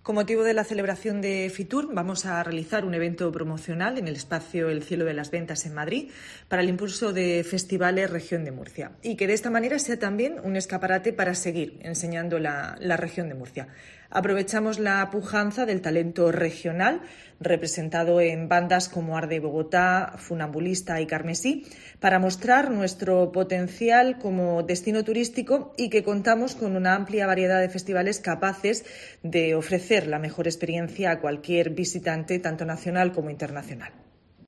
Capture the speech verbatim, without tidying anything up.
Con motivo de la celebración de Fitur, vamos a realizar un evento promocional en el espacio El Cielo de las Ventas en Madrid para el impulso de festivales Región de Murcia y que de esta manera sea también un escaparate para seguir enseñando la, la región de Murcia. Aprovechamos la pujanza del talento regional representado en bandas como Arde Bogotá, Funambulista y Carmesí para mostrar nuestro potencial como destino turístico y que contamos con una amplia variedad de festivales capaces de ofrecer la mejor experiencia a cualquier visitante, tanto nacional como internacional.